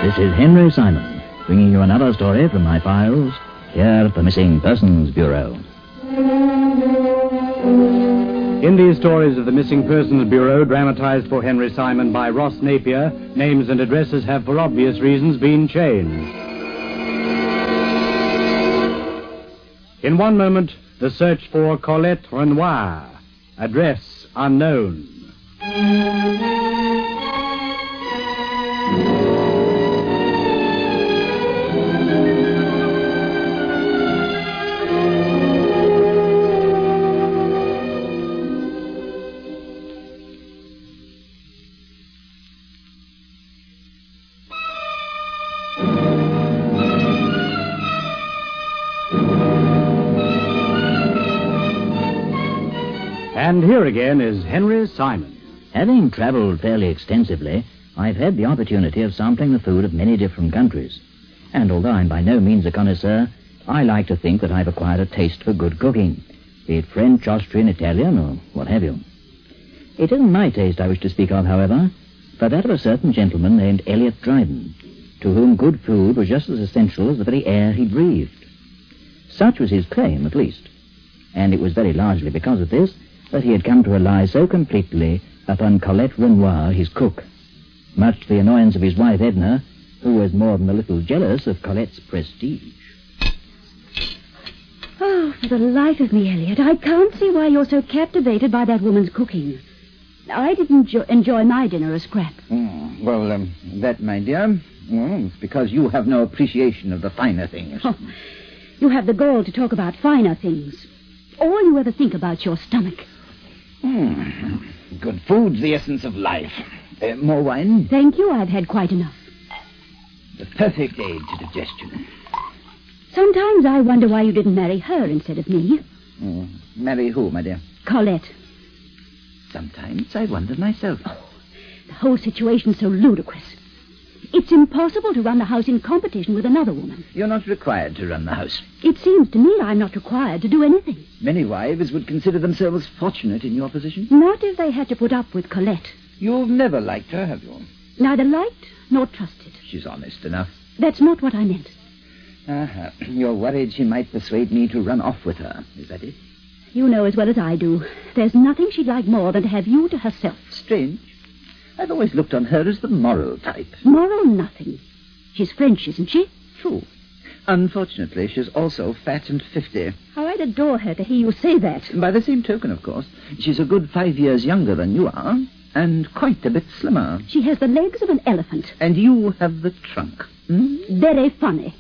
This is Henry Simon, bringing you another story from my files here at the Missing Persons Bureau. In these stories of the Missing Persons Bureau, dramatized for Henry Simon by Ross Napier, names and addresses have, for obvious reasons, been changed. In one moment, the search for Colette Renoir. Address unknown. And here again is Henry Simon. Having traveled fairly extensively, I've had the opportunity of sampling the food of many different countries. And although I'm by no means a connoisseur, I like to think that I've acquired a taste for good cooking, be it French, Austrian, Italian, or what have you. It isn't my taste I wish to speak of, however, but that of a certain gentleman named Elliot Dryden, to whom good food was just as essential as the very air he breathed. Such was his claim, at least. And it was very largely because of this that he had come to rely so completely upon Colette Renoir, his cook, much to the annoyance of his wife Edna, who was more than a little jealous of Colette's prestige. Oh, for the life of me, Elliot, I can't see why you're so captivated by that woman's cooking. I didn't enjoy my dinner a scrap. That, my dear, it's because you have no appreciation of the finer things. Oh, you have the gall to talk about finer things. All you ever think about's your stomach. Good food's the essence of life. More wine? Thank you, I've had quite enough. The perfect aid to digestion. Sometimes I wonder why you didn't marry her instead of me. Marry who, my dear? Colette. Sometimes I wonder myself. Oh, the whole situation's so ludicrous. It's impossible to run the house in competition with another woman. You're not required to run the house. It seems to me I'm not required to do anything. Many wives would consider themselves fortunate in your position. Not if they had to put up with Colette. You've never liked her, have you? Neither liked nor trusted. She's honest enough. That's not what I meant. You're worried she might persuade me to run off with her. Is that it? You know as well as I do. There's nothing she'd like more than to have you to herself. Strange. I've always looked on her as the moral type. Moral nothing. She's French, isn't she? True. Unfortunately, she's also fat and 50. Oh, I'd adore her to hear you say that. By the same token, of course. She's a good 5 years younger than you are, and quite a bit slimmer. She has the legs of an elephant. And you have the trunk. Very funny.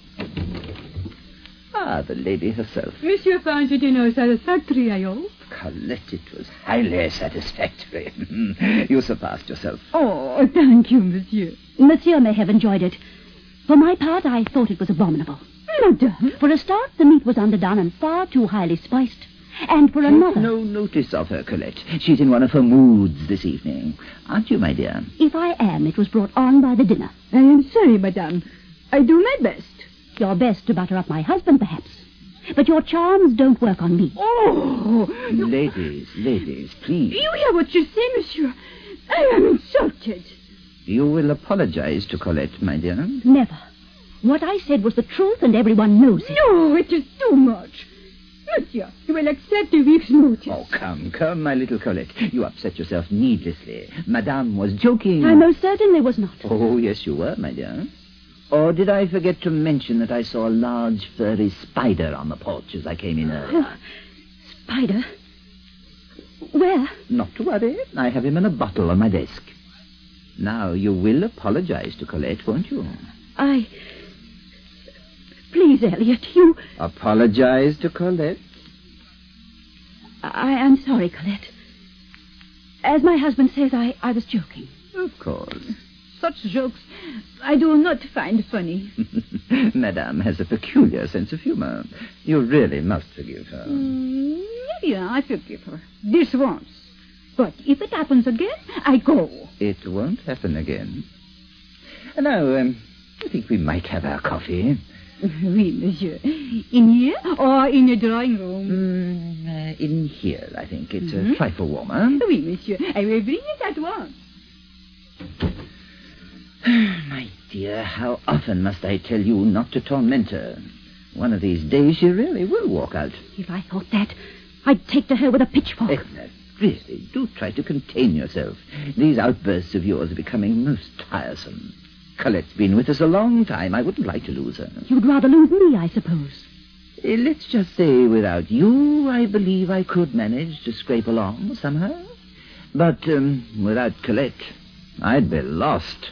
The lady herself. Monsieur finds your dinner satisfactory, I hope. Colette, it was highly satisfactory. You surpassed yourself. Oh, thank you, monsieur. Monsieur may have enjoyed it. For my part, I thought it was abominable. Madame. For a start, the meat was underdone and far too highly spiced. And for another... Take no notice of her, Colette. She's in one of her moods this evening. Aren't you, my dear? If I am, it was brought on by the dinner. I am sorry, madame. I do my best. Your best to butter up my husband, perhaps. But your charms don't work on me. Oh! Ladies, please. You hear what you say, monsieur. I am insulted. You will apologize to Colette, my dear? Never. What I said was the truth, and everyone knows it. No, it is too much. Monsieur, you will accept a week's notice. Oh, come, my little Colette. You upset yourself needlessly. Madame was joking. I most certainly was not. Oh, yes, you were, my dear. Or did I forget to mention that I saw a large, furry spider on the porch as I came in earlier? Oh, spider? Where? Not to worry. I have him in a bottle on my desk. Now, you will apologize to Colette, won't you? Please, Elliot, you... Apologize to Colette? I'm sorry, Colette. As my husband says, I was joking. Of course. Such jokes I do not find funny. Madame has a peculiar sense of humor. You really must forgive her. Yeah, I forgive her. This once. But if it happens again, I go. It won't happen again. Now, I think we might have our coffee. Oui, monsieur. In here or in the drawing room? In here, I think. It's a trifle warmer. Oui, monsieur. I will bring it at once. My dear, how often must I tell you not to torment her? One of these days she really will walk out. If I thought that, I'd take to her with a pitchfork. Edna, really, do try to contain yourself. These outbursts of yours are becoming most tiresome. Colette's been with us a long time. I wouldn't like to lose her. You'd rather lose me, I suppose. Let's just say without you, I believe I could manage to scrape along somehow. But without Colette, I'd be lost.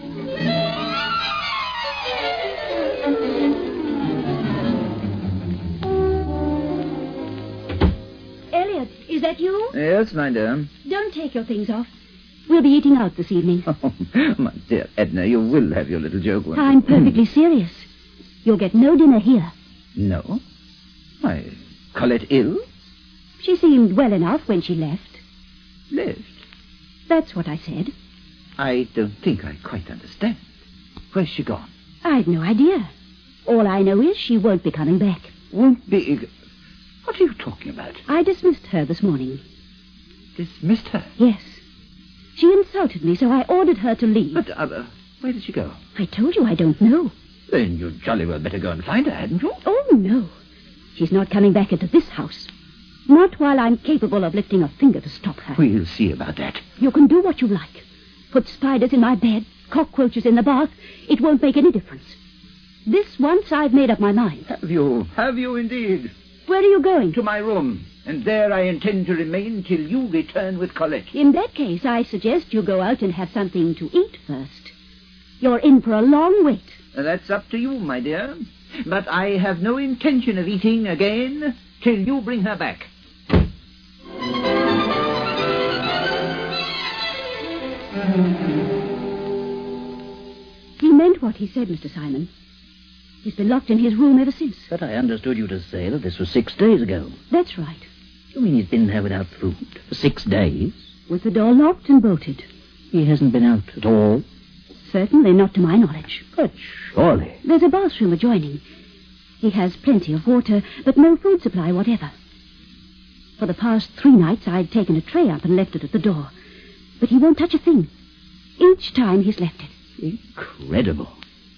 Elliot, is that you? Yes, my dear. Don't take your things off. We'll be eating out this evening. Oh, my dear Edna, you will have your little joke. Won't I'm you? perfectly serious. You'll get no dinner here. No? Why, Colette ill? She seemed well enough when she left. Left? That's what I said. I don't think I quite understand. Where's she gone? I've no idea. All I know is she won't be coming back. Won't be... What are you talking about? I dismissed her this morning. Dismissed her? Yes. She insulted me, so I ordered her to leave. But, where did she go? I told you I don't know. Then you'd jolly well better go and find her, hadn't you? Oh, no. She's not coming back into this house. Not while I'm capable of lifting a finger to stop her. We'll see about that. You can do what you like. Put spiders in my bed, cockroaches in the bath. It won't make any difference. This once I've made up my mind. Have you? Have you indeed? Where are you going? To my room. And there I intend to remain till you return with Colette. In that case, I suggest you go out and have something to eat first. You're in for a long wait. That's up to you, my dear. But I have no intention of eating again till you bring her back. He meant what he said, Mr. Simon. He's been locked in his room ever since. But I understood you to say that this was 6 days ago. That's right. You mean he's been there without food for 6 days? With the door locked and bolted. He hasn't been out at all? Certainly not to my knowledge. But surely... There's a bathroom adjoining. He has plenty of water, but no food supply whatever. For the past 3 nights, I've taken a tray up and left it at the door. But he won't touch a thing. Each time he's left it. Incredible.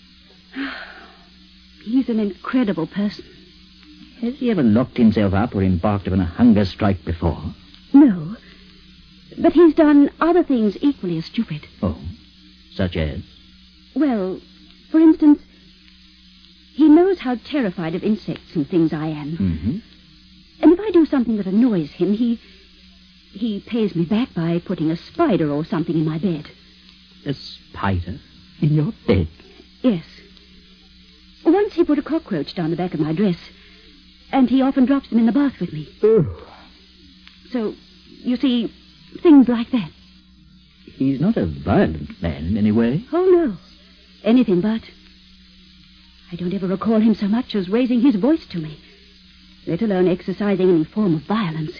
He's an incredible person. Has he ever locked himself up or embarked upon a hunger strike before? No. But he's done other things equally as stupid. Oh, such as? Well, for instance, he knows how terrified of insects and things I am. Mm-hmm. And if I do something that annoys him, he pays me back by putting a spider or something in my bed. A spider in your bed? Yes. Once he put a cockroach down the back of my dress, and he often drops them in the bath with me. Oh. So, you see, things like that. He's not a violent man in any way. Oh, no. Anything but. I don't ever recall him so much as raising his voice to me, let alone exercising any form of violence.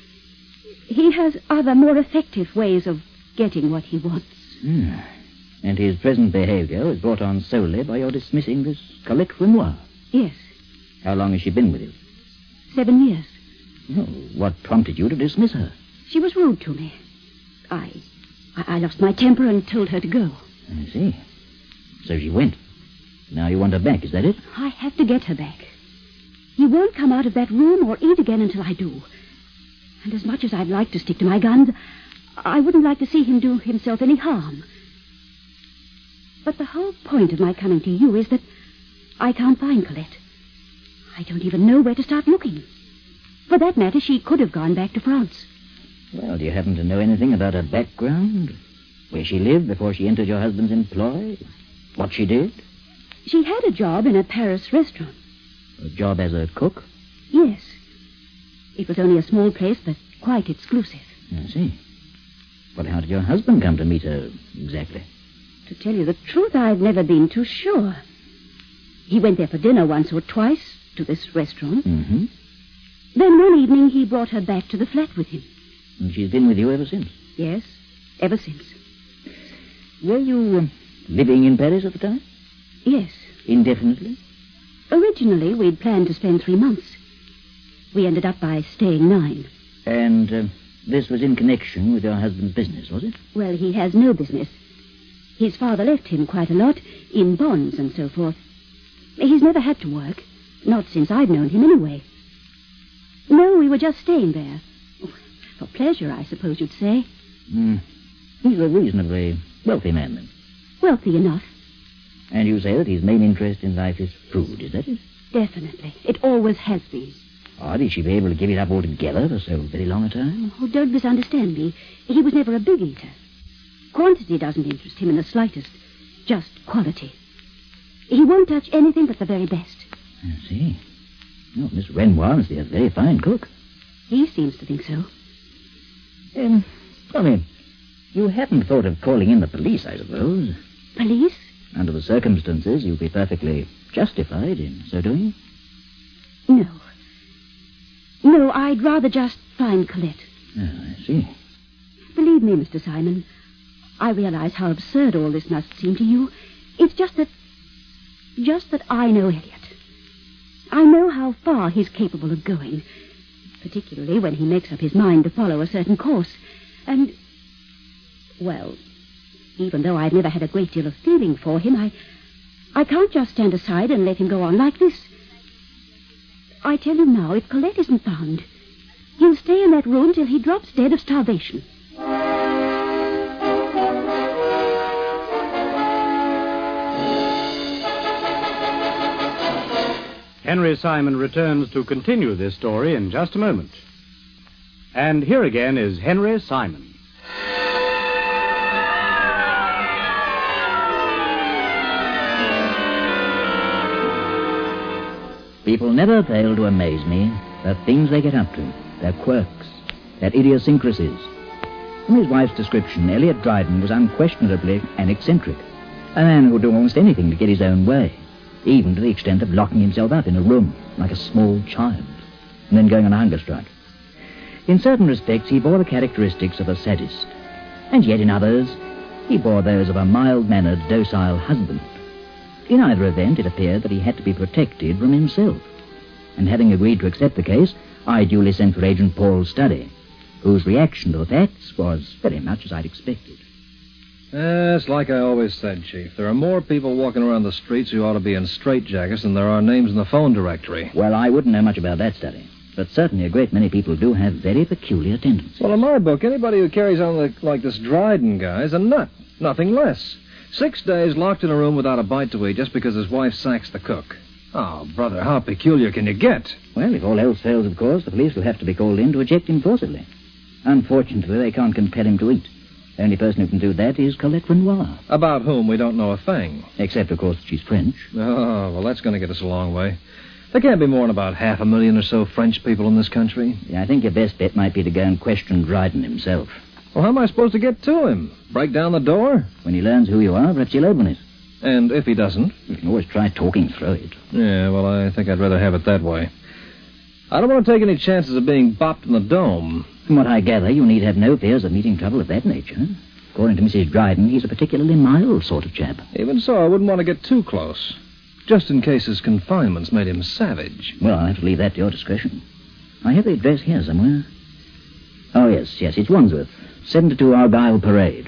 He has other, more effective ways of getting what he wants. And his present behavior was brought on solely by your dismissing this Colette Renoir. Yes. How long has she been with you? 7 years. Oh, what prompted you to dismiss her? She was rude to me. I lost my temper and told her to go. I see. So she went. Now you want her back, is that it? I have to get her back. He won't come out of that room or eat again until I do. And as much as I'd like to stick to my guns, I wouldn't like to see him do himself any harm. But the whole point of my coming to you is that I can't find Colette. I don't even know where to start looking. For that matter, she could have gone back to France. Well, do you happen to know anything about her background? Where she lived before she entered your husband's employ? What she did? She had a job in a Paris restaurant. A job as a cook? Yes. It was only a small place, but quite exclusive. I see. But how did your husband come to meet her exactly? To tell you the truth, I've never been too sure. He went there for dinner once or twice, to this restaurant. Mm-hmm. Then one evening he brought her back to the flat with him. And she's been with you ever since? Yes, ever since. Were you living in Paris at the time? Yes. Indefinitely? Originally, we'd planned to spend 3 months. We ended up by staying 9. And this was in connection with your husband's business, was it? Well, he has no business. His father left him quite a lot, in bonds and so forth. He's never had to work. Not since I've known him, anyway. No, we were just staying there. For pleasure, I suppose you'd say. He's a reasonably wealthy man, then. Wealthy enough. And you say that his main interest in life is food, is that it? Definitely. It always has been. Or did she be able to give it up altogether for so very long a time? Oh, don't misunderstand me. He was never a big eater. Quantity doesn't interest him in the slightest. Just quality. He won't touch anything but the very best. I see. Oh, Miss Renoir is a very fine cook. He seems to think so. You haven't thought of calling in the police, I suppose. Police? Under the circumstances, you'll be perfectly justified in so doing. No. No, I'd rather just find Colette. Oh, I see. Believe me, Mr. Simon, I realize how absurd all this must seem to you. It's just that I know Elliot. I know how far he's capable of going, particularly when he makes up his mind to follow a certain course. And, well, even though I've never had a great deal of feeling for him, I can't just stand aside and let him go on like this. I tell you now, if Colette isn't found, he'll stay in that room till he drops dead of starvation. Henry Simon returns to continue this story in just a moment. And here again is Henry Simon. People never fail to amaze me, the things they get up to, their quirks, their idiosyncrasies. From his wife's description, Elliot Dryden was unquestionably an eccentric, a man who would do almost anything to get his own way, even to the extent of locking himself up in a room like a small child, and then going on a hunger strike. In certain respects, he bore the characteristics of a sadist, and yet in others, he bore those of a mild-mannered, docile husband. In either event, it appeared that he had to be protected from himself, and having agreed to accept the case, I duly sent for Agent Paul Studdy, whose reaction to the facts was very much as I'd expected. It's like I always said, Chief. There are more people walking around the streets who ought to be in straitjackets than there are names in the phone directory. Well, I wouldn't know much about that, Study, but certainly a great many people do have very peculiar tendencies. Well, in my book, anybody who carries on like this Dryden guy is a nut. Nothing less. 6 days locked in a room without a bite to eat just because his wife sacks the cook. Oh, brother, how peculiar can you get? Well, if all else fails, of course, the police will have to be called in to eject him forcibly. Unfortunately, they can't compel him to eat. The only person who can do that is Colette Renoir. About whom we don't know a thing. Except, of course, that she's French. Oh, well, that's going to get us a long way. There can't be more than about 500,000 or so French people in this country. Yeah, I think your best bet might be to go and question Dryden himself. Well, how am I supposed to get to him? Break down the door? When he learns who you are, perhaps he'll open it. And if he doesn't? You can always try talking through it. Yeah, well, I think I'd rather have it that way. I don't want to take any chances of being bopped in the dome. From what I gather, you need have no fears of meeting trouble of that nature. According to Mrs. Dryden, he's a particularly mild sort of chap. Even so, I wouldn't want to get too close. Just in case his confinements made him savage. Well, I'll have to leave that to your discretion. I have the address here somewhere. Oh, yes, it's Wandsworth. 72 Argyle Parade.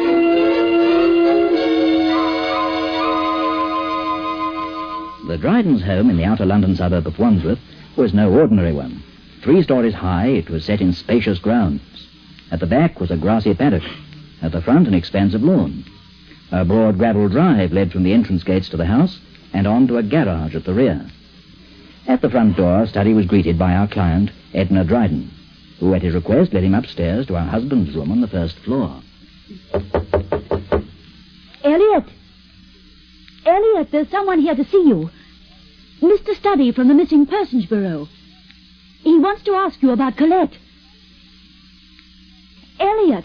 The Drydens' home in the outer London suburb of Wandsworth was no ordinary one. 3 stories high, it was set in spacious grounds. At the back was a grassy paddock. At the front, an expansive lawn. A broad gravel drive led from the entrance gates to the house and on to a garage at the rear. At the front door, Studdy was greeted by our client, Edna Dryden, who, at his request, led him upstairs to her husband's room on the first floor. Elliot! Elliot, there's someone here to see you. Mr. Studdy from the Missing Persons Bureau. He wants to ask you about Colette. Elliot!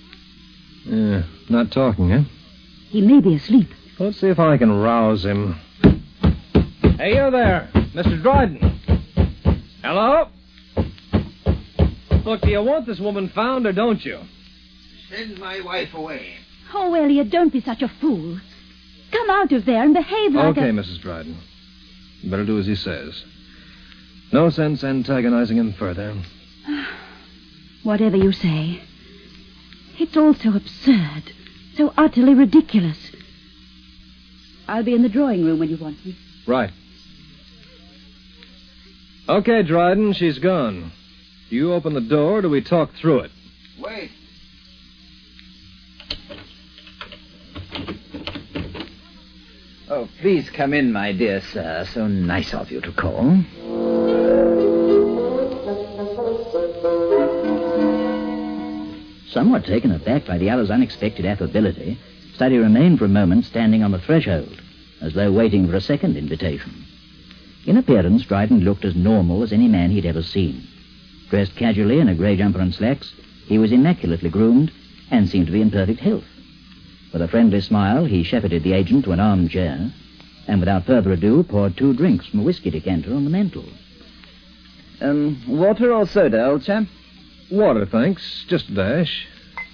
Not talking, eh? He may be asleep. Let's see if I can rouse him. Hey, you there, Mr. Dryden. Hello? Look, do you want this woman found or don't you? Send my wife away. Oh, Elliot, don't be such a fool. Come out of there and behave like Okay, Mrs. Dryden. You better do as he says. No sense antagonizing him further. Whatever you say. It's all so absurd, so utterly ridiculous. I'll be in the drawing room when you want me. Right. Okay, Dryden, she's gone. Do you open the door or do we talk through it? Wait. Oh, please come in, my dear sir. So nice of you to call. Somewhat taken aback by the other's unexpected affability, Study remained for a moment standing on the threshold, as though waiting for a second invitation. In appearance, Dryden looked as normal as any man he'd ever seen. Dressed casually in a grey jumper and slacks, he was immaculately groomed and seemed to be in perfect health. With a friendly smile, he shepherded the agent to an armchair, and without further ado poured 2 drinks from a whiskey decanter on the mantel. Water or soda, old chap? Water, thanks. Just a dash.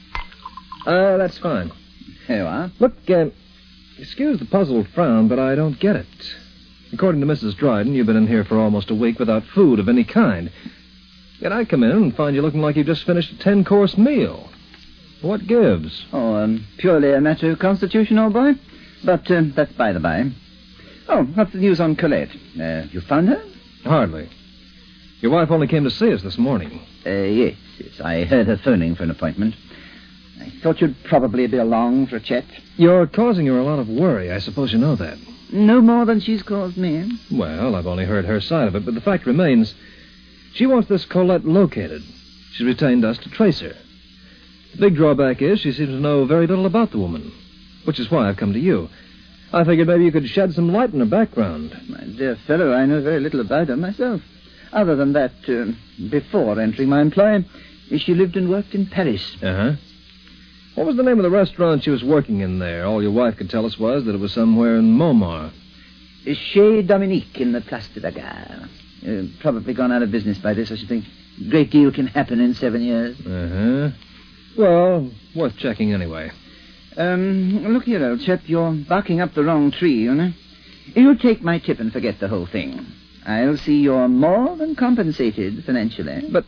That's fine. Here you are. Look, excuse the puzzled frown, but I don't get it. According to Mrs. Dryden, you've been in here for almost a week without food of any kind. Yet I come in and find you looking like you've just finished a 10-course meal. What gives? Oh, purely a matter of constitution, old boy. But that's by the by. Oh, what's the news on Colette? You found her? Hardly. Your wife only came to see us this morning. Yes. I heard her phoning for an appointment. I thought you'd probably be along for a chat. You're causing her a lot of worry. I suppose you know that. No more than she's caused me. Well, I've only heard her side of it, but the fact remains, she wants this Colette located. She's retained us to trace her. The big drawback is she seems to know very little about the woman, which is why I've come to you. I figured maybe you could shed some light on her background. My dear fellow, I know very little about her myself. Other than that, before entering my employ, she lived and worked in Paris. Uh-huh. What was the name of the restaurant she was working in there? All your wife could tell us was that it was somewhere in Montmartre. Chez Dominique in the Place de la Gare. Probably gone out of business by this, I should think. A great deal can happen in 7 years. Uh-huh. Well, worth checking anyway. Look here, old chap, you're barking up the wrong tree, you know. You take my tip and forget the whole thing. I'll see you're more than compensated financially. But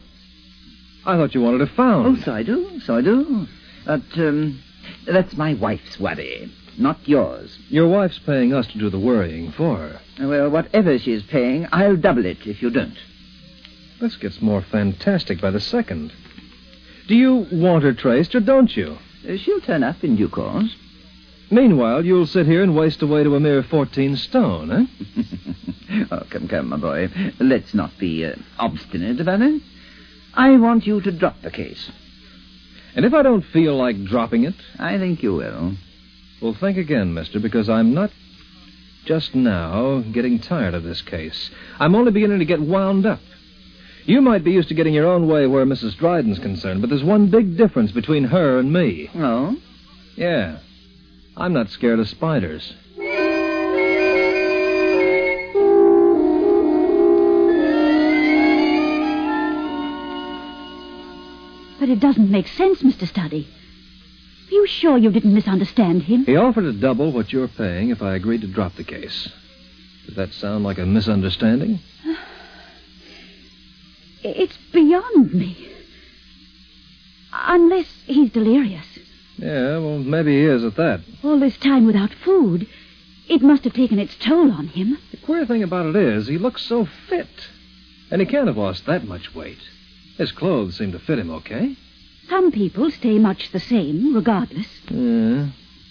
I thought you wanted her found. Oh, so I do. But, that's my wife's worry, not yours. Your wife's paying us to do the worrying for her. Well, whatever she's paying, I'll double it if you don't. This gets more fantastic by the second. Do you want her traced or don't you? She'll turn up in due course. Meanwhile, you'll sit here and waste away to a mere 14 stone, eh? Oh, come, my boy. Let's not be obstinate about it. I want you to drop the case. And if I don't feel like dropping it? I think you will. Well, think again, mister, because I'm not just now getting tired of this case. I'm only beginning to get wound up. You might be used to getting your own way where Mrs. Dryden's concerned, but there's one big difference between her and me. Oh? Yeah. I'm not scared of spiders. But it doesn't make sense, Mr. Study. Are you sure you didn't misunderstand him? He offered to double what you're paying if I agreed to drop the case. Does that sound like a misunderstanding? It's beyond me. Unless he's delirious. Yeah, well, maybe he is at that. All this time without food. It must have taken its toll on him. The queer thing about it is he looks so fit. And he can't have lost that much weight. His clothes seem to fit him okay. Some people stay much the same, regardless. Yeah.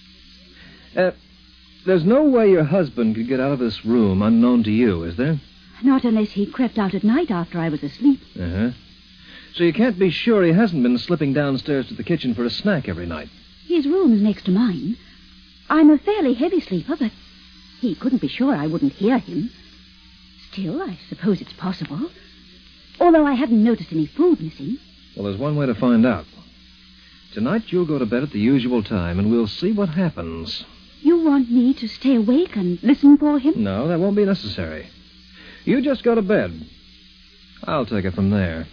There's no way your husband could get out of this room unknown to you, is there? Not unless he crept out at night after I was asleep. Uh-huh. So you can't be sure he hasn't been slipping downstairs to the kitchen for a snack every night. His room's next to mine. I'm a fairly heavy sleeper, but he couldn't be sure I wouldn't hear him. Still, I suppose it's possible. Although I haven't noticed any food missing. Well, there's one way to find out. Tonight you'll go to bed at the usual time, and we'll see what happens. You want me to stay awake and listen for him? No, that won't be necessary. You just go to bed. I'll take it from there.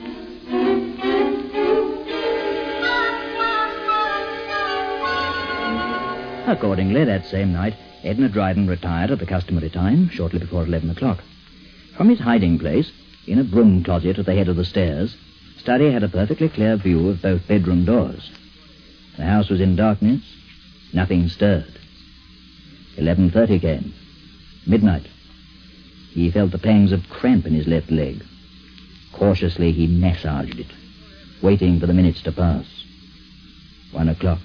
Accordingly, that same night, Edna Dryden retired at the customary time, shortly before 11 o'clock. From his hiding place, in a broom closet at the head of the stairs, Study had a perfectly clear view of both bedroom doors. The house was in darkness. Nothing stirred. 11:30 came. Midnight. He felt the pangs of cramp in his left leg. Cautiously, he massaged it, waiting for the minutes to pass. 1 o'clock.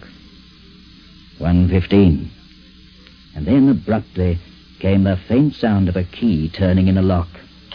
1:15. And then, abruptly, came the faint sound of a key turning in a lock.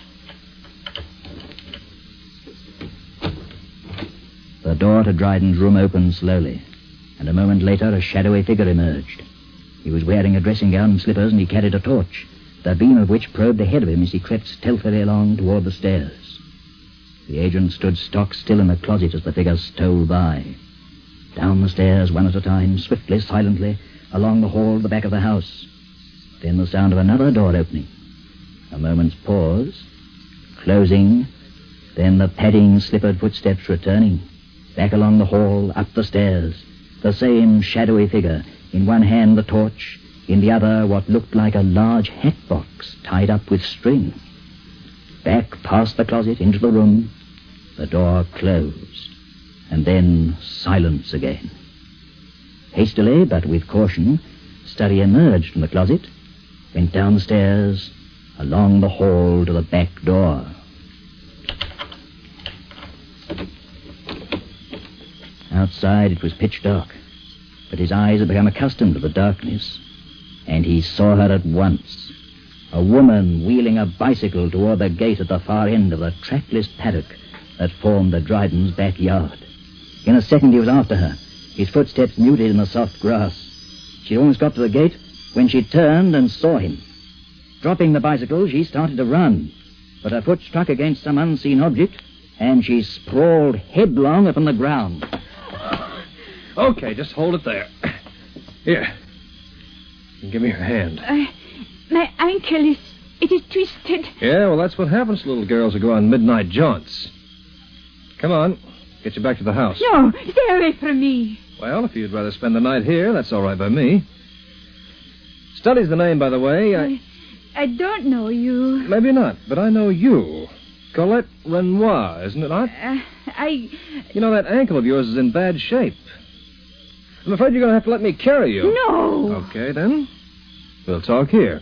The door to Dryden's room opened slowly, and a moment later a shadowy figure emerged. He was wearing a dressing gown and slippers, and he carried a torch, the beam of which probed ahead of him as he crept stealthily along toward the stairs. The agent stood stock still in the closet as the figure stole by. Down the stairs, one at a time, swiftly, silently, along the hall at the back of the house. Then the sound of another door opening. A moment's pause. Closing. Then the padding, slippered footsteps returning. Back along the hall, up the stairs. The same shadowy figure. In one hand the torch. In the other what looked like a large hat box tied up with string. Back past the closet into the room. The door closed. And then silence again. Hastily, but with caution, Studdy emerged from the closet, went downstairs, along the hall to the back door. Outside it was pitch dark, but his eyes had become accustomed to the darkness, and he saw her at once. A woman wheeling a bicycle toward the gate at the far end of the trackless paddock that formed the Dryden's backyard. In a second he was after her, his footsteps muted in the soft grass. She almost got to the gate when she turned and saw him. Dropping the bicycle, she started to run, but her foot struck against some unseen object, and she sprawled headlong upon the ground. Okay, just hold it there. Here. Give me your hand. My ankle it is twisted. Yeah, well, that's what happens to little girls who go on midnight jaunts. Come on. Get you back to the house. No, stay away from me. Well, if you'd rather spend the night here, that's all right by me. Studdy's the name, by the way. I don't know you. Maybe not, but I know you. Colette Renoir, isn't it not? You know, that ankle of yours is in bad shape. I'm afraid you're going to have to let me carry you. No. Okay, then. We'll talk here.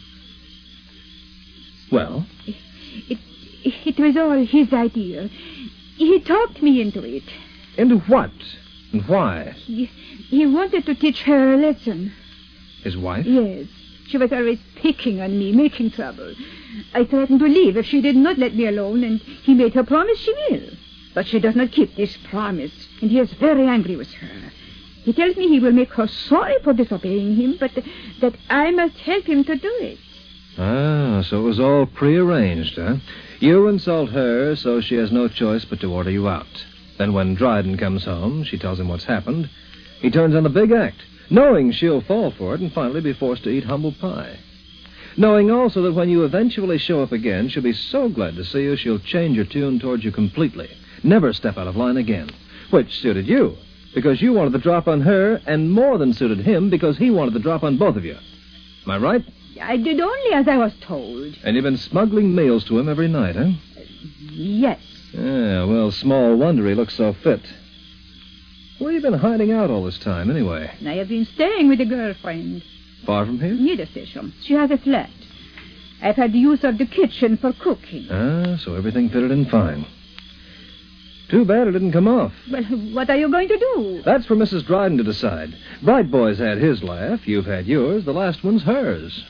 Well? It was all his idea. He talked me into it. Into what? And why? He wanted to teach her a lesson. His wife? Yes. She was always picking on me, making trouble. I threatened to leave if she did not let me alone, and he made her promise she will. But she does not keep this promise, and he is very angry with her. He tells me he will make her sorry for disobeying him, but that I must help him to do it. Ah, so it was all prearranged, huh? You insult her, so she has no choice but to order you out. Then when Dryden comes home, she tells him what's happened. He turns on the big act, knowing she'll fall for it and finally be forced to eat humble pie. Knowing also that when you eventually show up again, she'll be so glad to see you, she'll change her tune towards you completely. Never step out of line again. Which suited you, because you wanted the drop on her, and more than suited him, because he wanted the drop on both of you. Am I right? I did only as I was told. And you've been smuggling meals to him every night, huh? Yes. Yeah, well, small wonder he looks so fit. Where have you been hiding out all this time, anyway? I have been staying with a girlfriend. Far from here? Near the station. She has a flat. I've had the use of the kitchen for cooking. Ah, so everything fitted in fine. Too bad it didn't come off. Well, what are you going to do? That's for Mrs. Dryden to decide. Bright Boy's had his laugh. You've had yours. The last one's hers.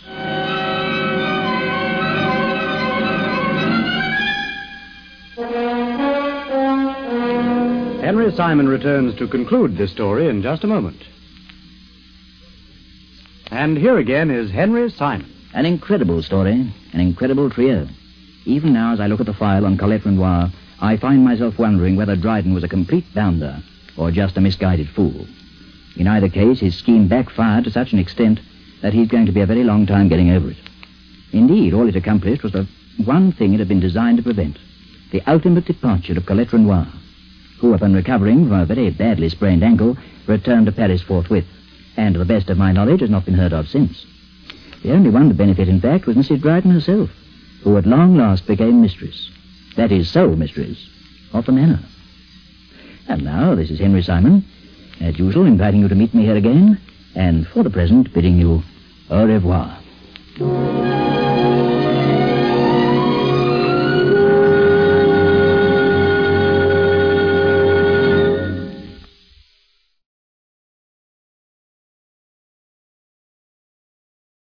Henry Simon returns to conclude this story in just a moment. And here again is Henry Simon. An incredible story, an incredible trio. Even now, as I look at the file on Colette Renoir, I find myself wondering whether Dryden was a complete bounder or just a misguided fool. In either case, his scheme backfired to such an extent that he's going to be a very long time getting over it. Indeed, all it accomplished was the one thing it had been designed to prevent, the ultimate departure of Colette Renoir, who, upon recovering from a very badly sprained ankle, returned to Paris forthwith, and to the best of my knowledge has not been heard of since. The only one to benefit, in fact, was Mrs. Dryden herself, who at long last became mistress. That is, sole mistress of the manor. And now, this is Henry Simon, as usual, inviting you to meet me here again, and for the present, bidding you Au revoir.